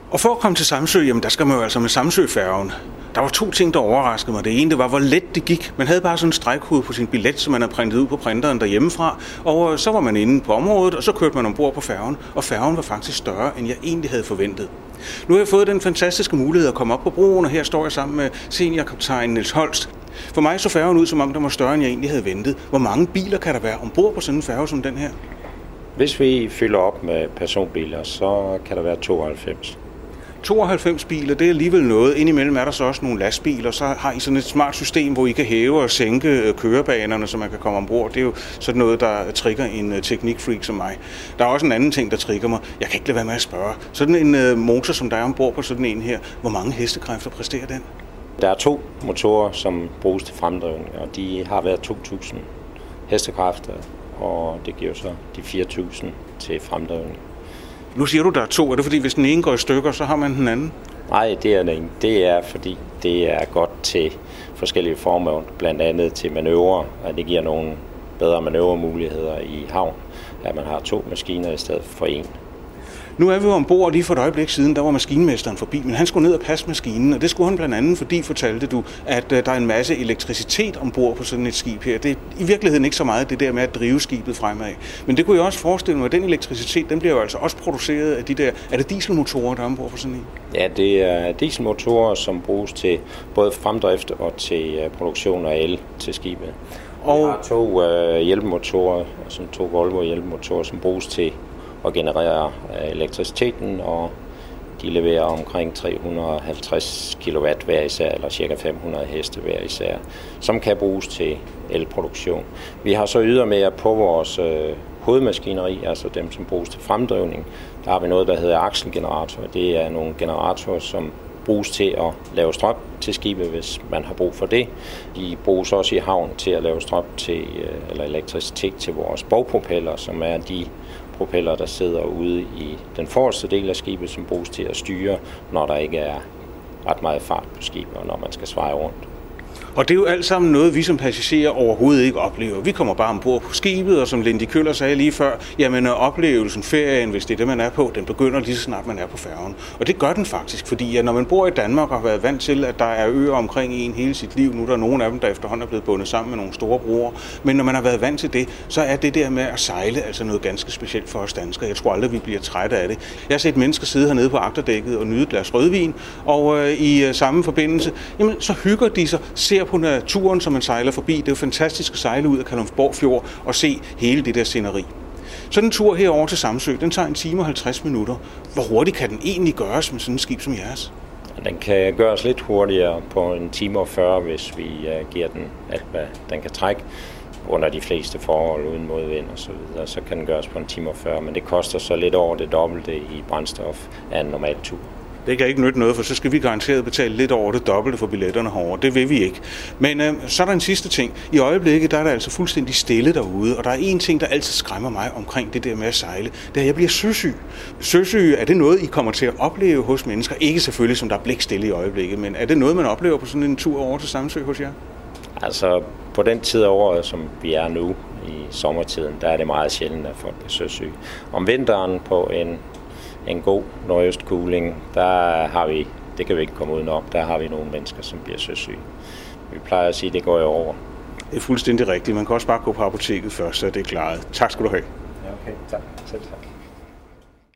Og for at komme til Samsø, jamen der skal man jo altså med Samsøfærgen. Der var 2 ting, der overraskede mig. Det ene, det var, hvor let det gik. Man havde bare sådan en stregkode på sin billet, som man havde printet ud på printeren derhjemmefra. Og så var man inde på området, og så kørte man ombord på færgen. Og færgen var faktisk større, end jeg egentlig havde forventet. Nu har jeg fået den fantastiske mulighed at komme op på broen, og her står jeg sammen med seniorkaptajn Niels Holst. For mig så færgen ud, som om den var større, end jeg egentlig havde ventet. Hvor mange biler kan der være ombord på sådan en færge som den her? Hvis vi fylder op med personbiler, så kan der være 92. 92 biler, det er alligevel noget. Indimellem er der så også nogle lastbiler, så har I sådan et smart system, hvor I kan hæve og sænke kørebanerne, så man kan komme ombord. Det er jo sådan noget, der trigger en teknikfreak som mig. Der er også en anden ting, der trigger mig. Jeg kan ikke lade være med at spørge. Sådan en motor, som der er ombord på sådan en her, hvor mange hestekræfter præsterer den? Der er 2 motorer, som bruges til fremdrivning, og de har været 2.000 hestekræfter, og det giver så de 4.000 til fremdrivning. Nu siger du, der er 2. Er det fordi, hvis den ene går i stykker, så har man den anden? Nej, det er det ikke. Det er fordi, det er godt til forskellige former, blandt andet til manøvrer, og det giver nogle bedre manøvremuligheder i havn, at man har 2 maskiner i stedet for 1. Nu er vi jo ombord, lige for et øjeblik siden, der var maskinmesteren forbi, men han skulle ned og passe maskinen, og det skulle han blandt andet, fordi fortalte du, at der er en masse elektricitet ombord på sådan et skib her. Det er i virkeligheden ikke så meget det der med at drive skibet fremad. Men det kunne jeg også forestille mig, at den elektricitet, den bliver jo altså også produceret af de der, er det dieselmotorer, der er ombord på sådan en? Ja, det er dieselmotorer, som bruges til både fremdrift og til produktion af el til skibet. Og vi har 2 hjælpemotorer, som 2 Volvo hjælpemotorer, som bruges til at generere elektriciteten, og de leverer omkring 350 kW hver især, eller ca. 500 heste hver især, som kan bruges til elproduktion. Vi har så ydermere på vores hovedmaskineri, altså dem, som bruges til fremdrivning, der har vi noget, der hedder akselgeneratorer. Det er nogle generatorer, som bruges til at lave strøm til skibet, hvis man har brug for det. De bruges også i havn til at lave strøm til, eller elektricitet til vores bogpropeller, som er de propeller, der sidder ude i den forreste del af skibet, som bruges til at styre, når der ikke er ret meget fart på skibet, og når man skal sveje rundt. Og det er jo alt sammen noget, vi som passagerer overhovedet ikke oplever. Vi kommer bare ombord på skibet, og som Lindy Køller sagde lige før, jamen oplevelsen, ferien, hvis det er det, man er på, den begynder lige så snart man er på færgen. Og det gør den faktisk, fordi når man bor i Danmark og har været vant til, at der er øer omkring en hele sit liv, nu er der nogle af dem, der efterhånden er blevet bundet sammen med nogle store broer, men når man har været vant til det, så er det der med at sejle altså noget ganske specielt for os danskere. Jeg tror aldrig, vi bliver trætte af det. Jeg har set mennesker sidde hernede på agterdækket og nyde et glas rødvin, og i samme forbindelse, jamen, så hygger de sig, ser på naturen, som man sejler forbi. Det er jo fantastisk at sejle ud af Kalundborg Fjord og se hele det der sceneri. Sådan en tur herover til Samsø, den tager 1 time og 50 minutter. Hvor hurtigt kan den egentlig gøres med sådan et skib som jeres? Den kan gøres lidt hurtigere på 1 time og 40, hvis vi giver den alt, hvad den kan trække under de fleste forhold uden modvind og så videre. Så kan den gøres på 1 time og 40, men det koster så lidt over det dobbelte i brændstof af en normal tur. Det kan ikke nytte noget, for så skal vi garanteret betale lidt over det dobbelte for billetterne herovre. Det vil vi ikke. Men så er der en sidste ting. I øjeblikket der er der altså fuldstændig stille derude, og der er en ting, der altid skræmmer mig omkring det der med at sejle. Det er, at jeg bliver søsyg. Søsyg, er det noget, I kommer til at opleve hos mennesker? Ikke selvfølgelig, som der er blikstille i øjeblikket, men er det noget, man oplever på sådan en tur over til Samsø hos jer? Altså, på den tid af året, som vi er nu i sommertiden, der er det meget sjældent, at folk er søsyge. Om vinteren på en god nordøstkuling, der har vi, det kan vi ikke komme udenom, der har vi nogle mennesker, som bliver søsyge. Vi plejer at sige, at det går jo over. Det er fuldstændig rigtigt. Man kan også bare gå på apoteket først, så det er klaret. Tak skal du have. Ja, okay. Tak. Selv tak.